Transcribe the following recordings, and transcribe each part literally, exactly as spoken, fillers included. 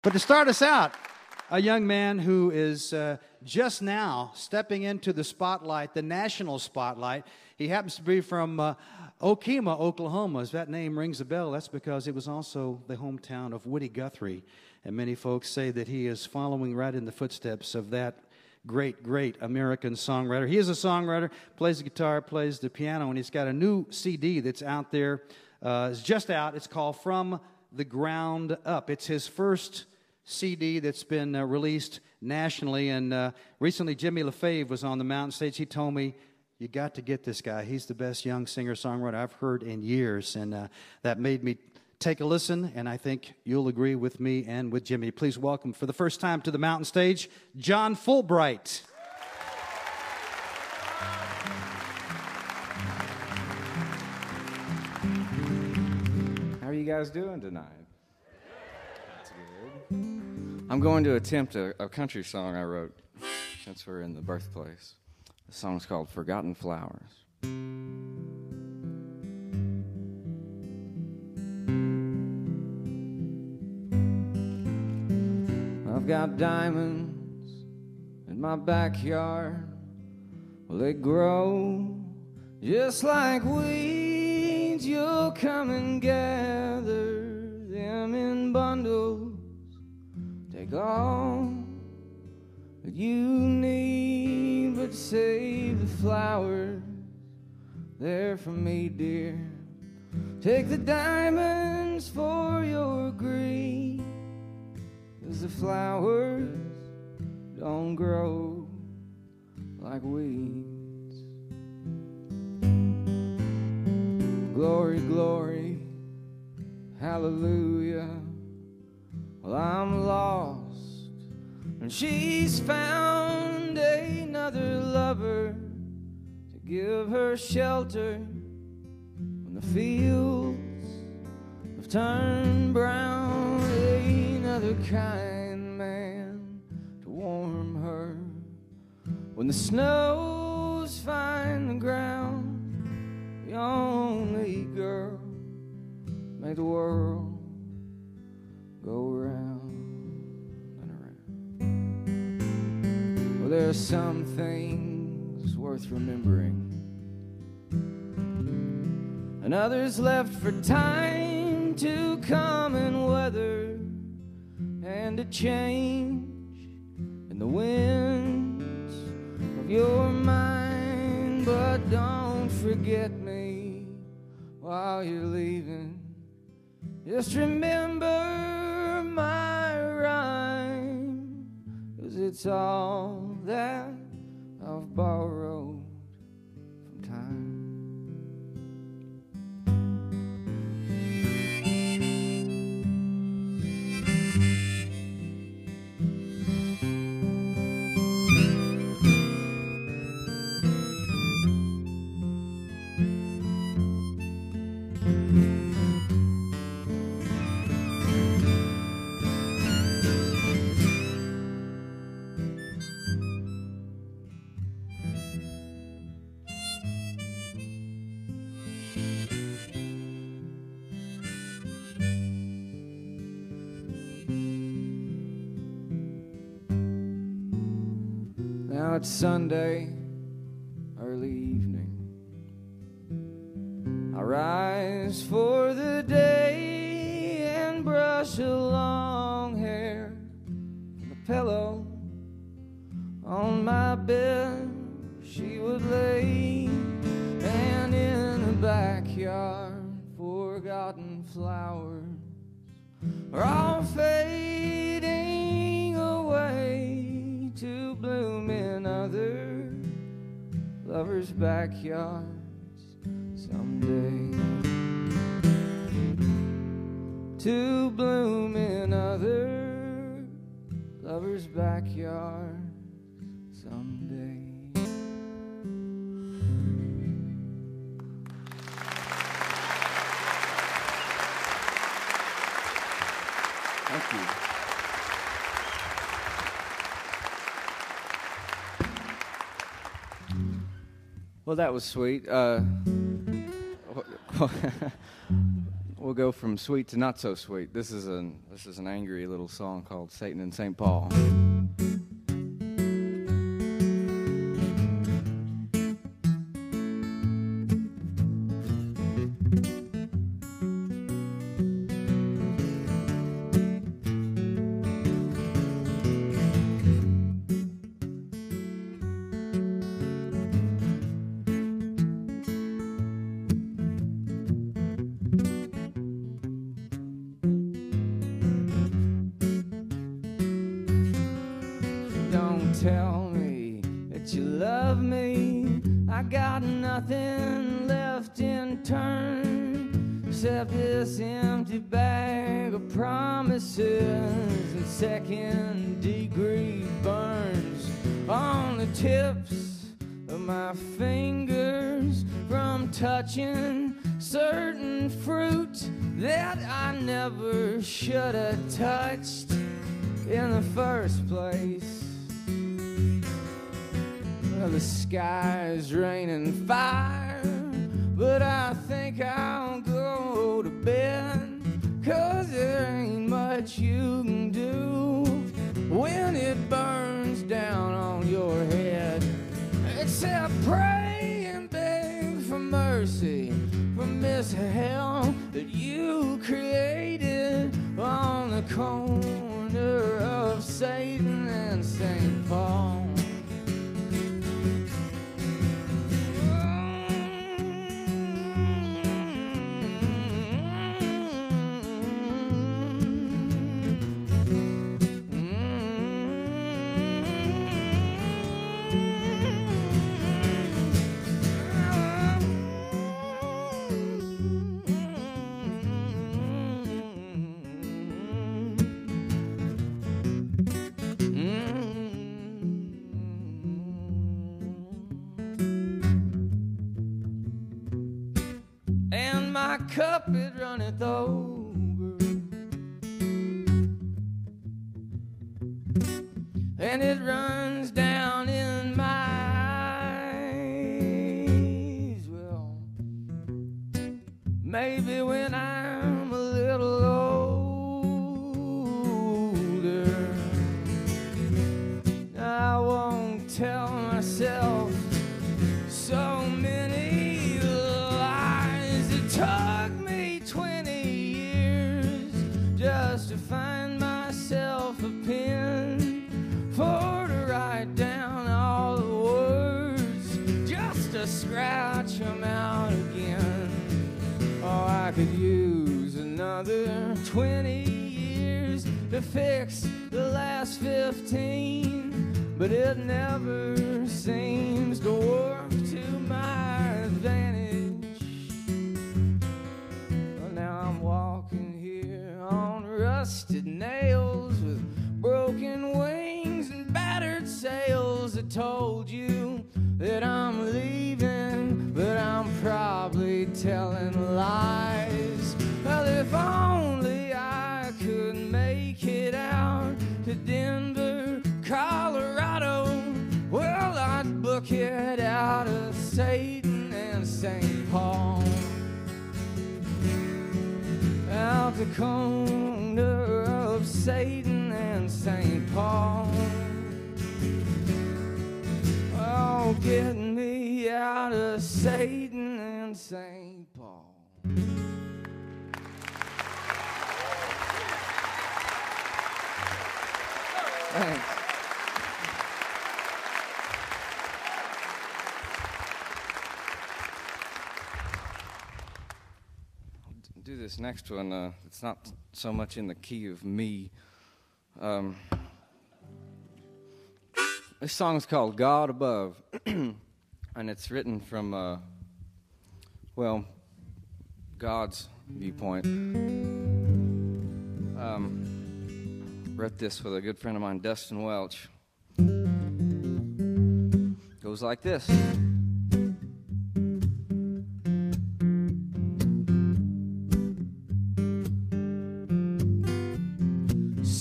But to start us out, a young man who is uh, just now stepping into the spotlight, the national spotlight. He happens to be from uh, Okemah, Oklahoma. As that name rings a bell, that's because it was also the hometown of Woody Guthrie. And many folks say that he is following right in the footsteps of that great, great American songwriter. He is a songwriter, plays the guitar, plays the piano, and he's got a new C D that's out there. Uh, it's just out. It's called From the Ground Up. It's his first C D that's been uh, released nationally, and uh, recently Jimmy LaFave was on the mountain stage. He told me, you got to get this guy. He's the best young singer-songwriter I've heard in years, and uh, that made me take a listen, and I think you'll agree with me and with Jimmy. Please welcome, for the first time to the mountain stage, John Fulbright. How are you guys doing tonight? That's good. I'm going to attempt a, a country song I wrote since we're in the birthplace. The song's called Forgotten Flowers. I've got diamonds in my backyard. Well, they grow just like weeds. You'll come and gather them in bundles. Take all that you need, but save the flowers. They're for me, dear. Take the diamonds for your greed, 'cause the flowers don't grow like weeds. Glory, glory, hallelujah. Well, I'm lost, and she's found another lover to give her shelter when the fields have turned brown. Another kind man to warm her when the snows find the ground. The only girl make the world go round and around. Well, there are some things worth remembering, and others left for time to come and weather, and to change in the winds of your mind. But don't forget me while you're leaving. Just remember my rhyme, 'cause it's all that I've borrowed from time. Now it's Sunday, early evening. I rise for the day and brush a long hair from the pillow on my bed. She would lay, and in the backyard, forgotten flowers are all fading away to bloom in other lovers' backyards someday. To bloom in other lovers' backyards someday. Thank you. Well, that was sweet. Uh, we'll we'll go from sweet to not so sweet. This is an this is an angry little song called Satan in Saint Paul. Tell me that you love me. I got nothing left in turn except this empty bag of promises and second degree burns on the tips of my fingers from touching certain fruit that I never should have touched in the first place. The sky's raining fire, but I think I'll go to bed, 'cause there ain't much you can do when it burns down on your head, except pray and beg for mercy from this hell that you created on the corner of Satan and Saint Paul. My cup it runneth over, and it runs down in my eyes. Well, maybe when I'm a little older, I won't tell myself so many took me twenty years just to find myself a pen for to write down all the words, just to scratch them out again. Oh, I could use another twenty years to fix the last fifteen, but it never seems to work to my advantage. Walking here on rusted nails with broken wings and battered sails. I told you that I'm leaving, but I'm probably telling lies. Well, if only I could make it out to Denver, Colorado, well, I'd book it out of Satan and Saint Paul. Out the corner of Satan and Saint Paul. Oh, get me out of Satan and Saint Paul. Thanks. Do this next one. Uh, it's not so much in the key of me. Um, this song is called God Above, and it's written from, uh, well, God's viewpoint. Um, wrote this with a good friend of mine, Dustin Welch. Goes like this.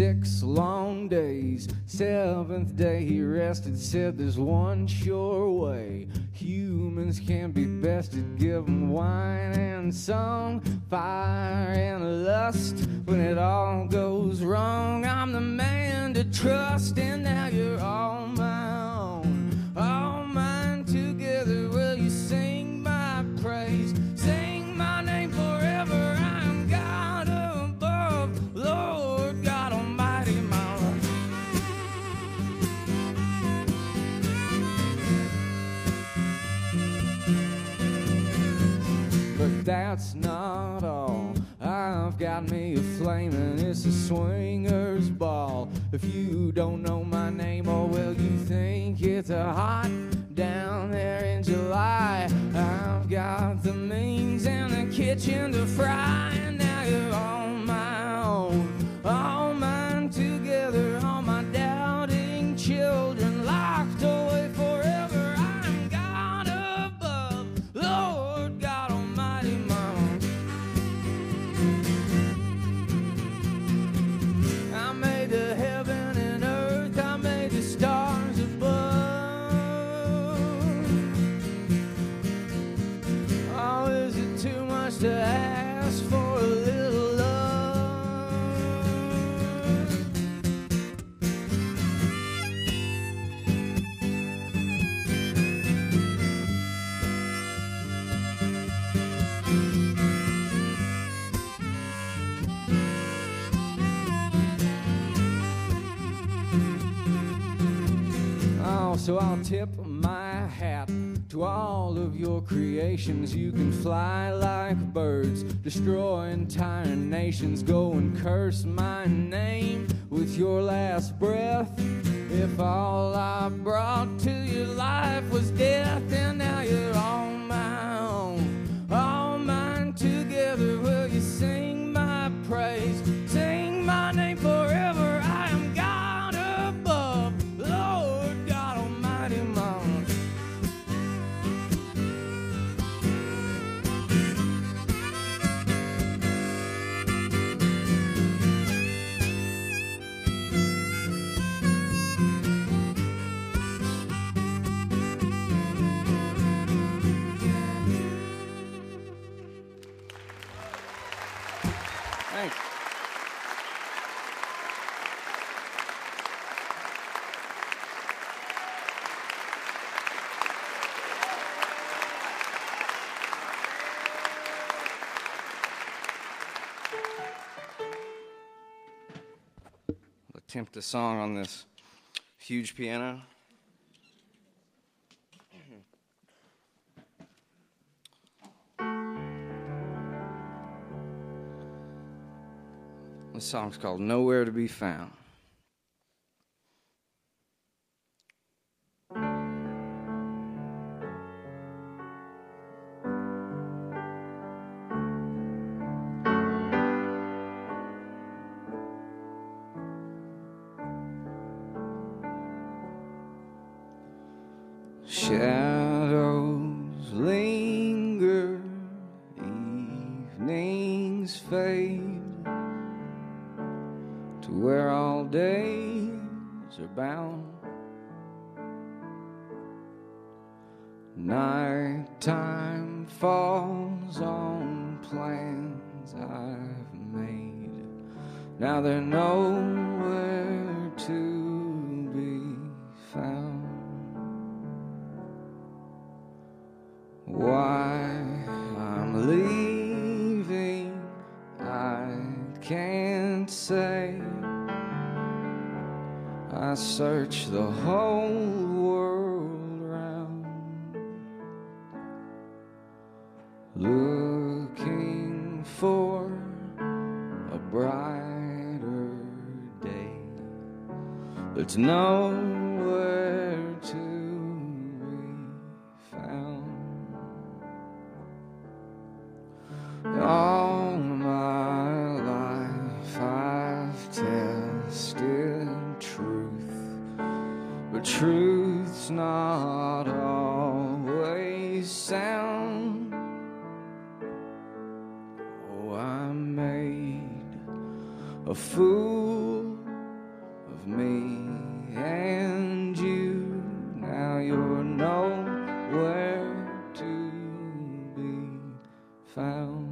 six long days. Seventh day he rested, said there's one sure way. Humans can be bested, give 'em wine and song, fire and lust. When it all goes wrong, I'm the man to trust. And now you're all my own, all mine together. Will you sing my praise, sing my name forever? I'm God above, Lord God Almighty, my life. But that's not all. I've got me a flame and it's a swinger's ball. If you don't know my name, or will you think it's a hot down there in July? I've got the means and the kitchen to fry. And now you're on my own, all mine together. All my doubting children locked away forever. I'm God above, Lord God Almighty, mama. I made the heaven and earth, I made the stars above. Oh, is it too much to ask for a little love? Oh, so I'll tip my hat to all of your creations. You can fly like birds, destroy entire nations. Go and curse my name with your last breath. If all I brought to your life was death, and now you're on my own, all mine together. Will you sing my praise, sing my name forever? I am God above, Lord God Almighty, mama. Thanks. Attempt a song on this huge piano. This song's called Nowhere to Be Found. Shadows linger, evenings fade to where all days are bound. Nighttime falls on plans I've made. Now they're nowhere to be found. Why I'm leaving, I can't say. I search the whole world round, looking for a brighter day. There's nowhere to be found. All my life I've tested truth, but truth's not always sound. Oh, I made a fool of me and you. Now you're nowhere to be found.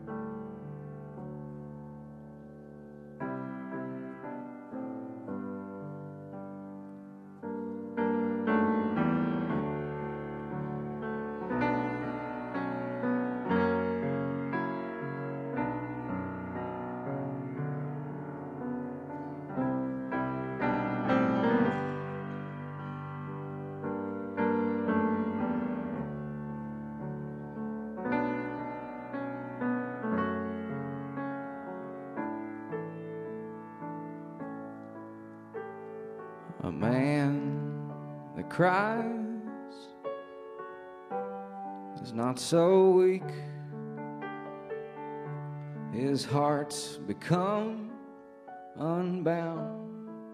A man that cries is not so weak. His heart's become unbound.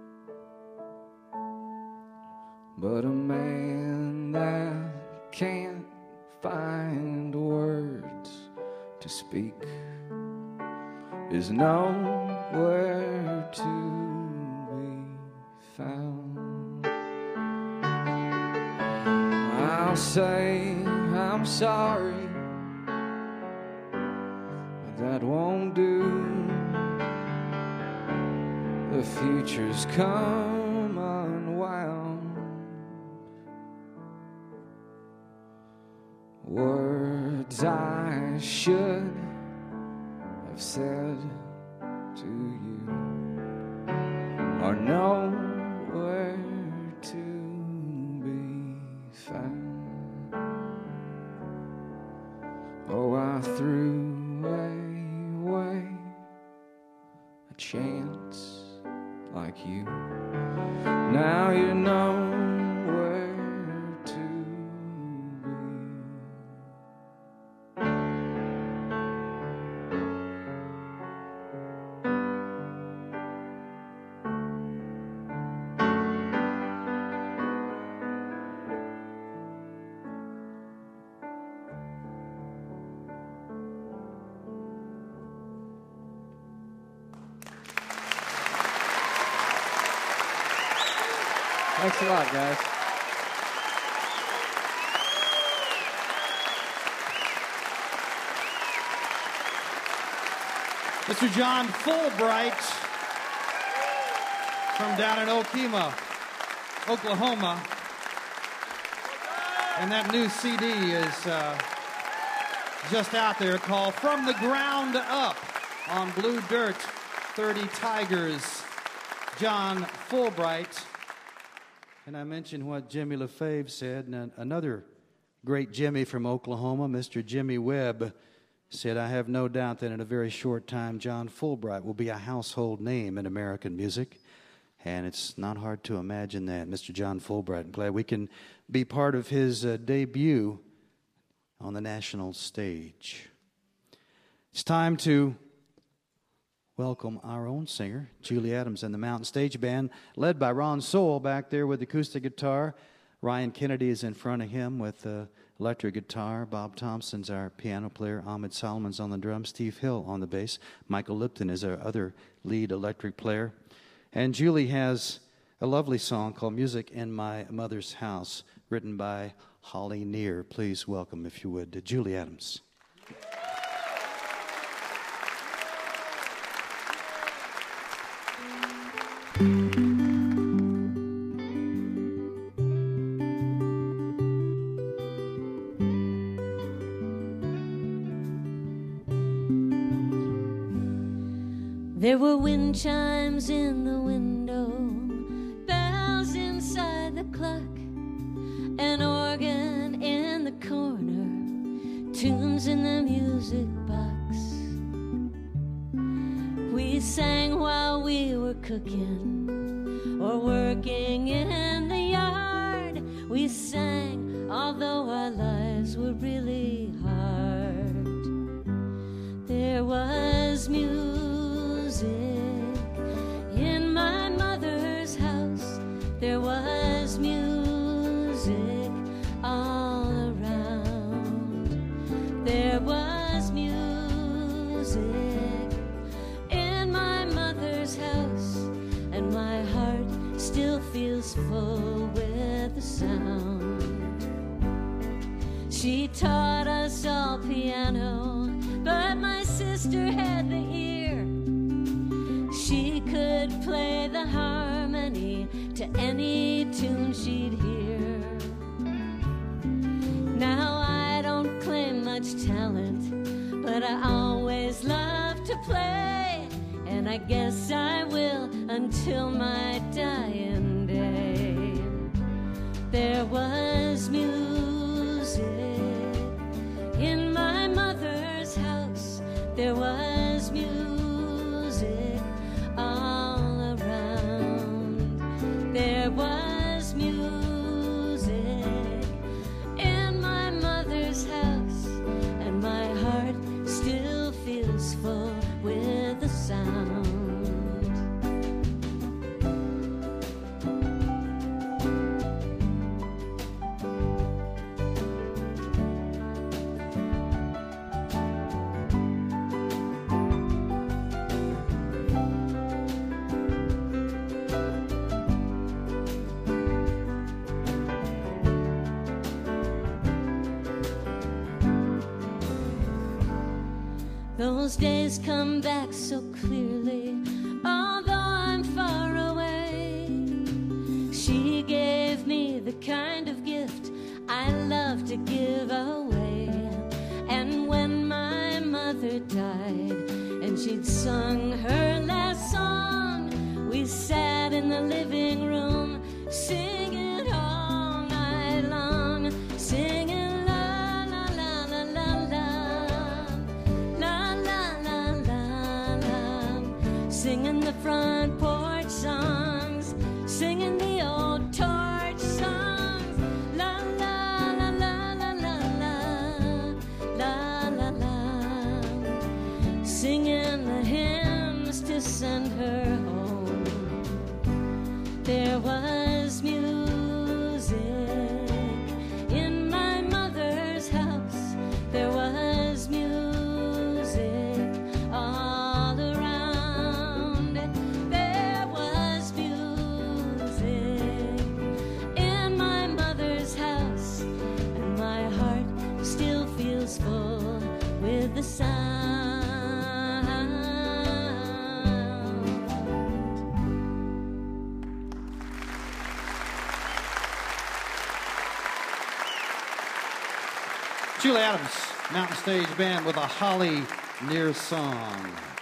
But a man that can't find words to speak is nowhere to be found. I'll say I'm sorry, but that won't do. The future's come unwound. Words I should have said to you are nowhere to be found. Oh, I threw away a chance like you. Now you know where to Thanks a lot, guys. Mister John Fulbright from down in Okemah, Oklahoma. And that new C D is uh, just out there called From the Ground Up on Blue Dirt, thirty Tigers. John Fulbright. And I mentioned what Jimmy LaFave said, and another great Jimmy from Oklahoma, Mister Jimmy Webb, said, I have no doubt that in a very short time, John Fulbright will be a household name in American music. And it's not hard to imagine that. Mister John Fulbright, I'm glad we can be part of his uh, debut on the national stage. It's time to welcome our own singer, Julie Adams, and the Mountain Stage Band, led by Ron Sowell back there with acoustic guitar. Ryan Kennedy is in front of him with uh, electric guitar. Bob Thompson's our piano player. Ahmed Solomon's on the drums. Steve Hill on the bass. Michael Lipton is our other lead electric player. And Julie has a lovely song called Music in My Mother's House, written by Holly Near. Please welcome, if you would, to Julie Adams. There were wind chimes in the window, bells inside the clock, an organ in the corner, tunes in the music box. We sang while we were cooking or working in the yard. We sang although our lives were really hard. There was music in my mother's house. There was music all around. There was music in my mother's house, and my heart still feels full with the sound. She taught us all piano, but my sister had the ear. She could play the harmony to any tune she'd hear. Now I don't claim much talent, but I always love to play, and I guess I will until my dying day. There was music in my mother's house. There was music all around. There was music in my mother's house, and my heart still feels full with the sound. Those days come back so clearly, although I'm far away. She gave me the kind of gift I love to give away. And when my mother died and she'd sung her last song, we sat in the living room singing all night long, singing singing the front porch songs, singing the old torch songs, la la la la la la la la la la, singing the hymns to send her home. There was music in my mother's house. There was music all around. Full with the sound. Julie Adams, Mountain Stage Band with a Holly Near song.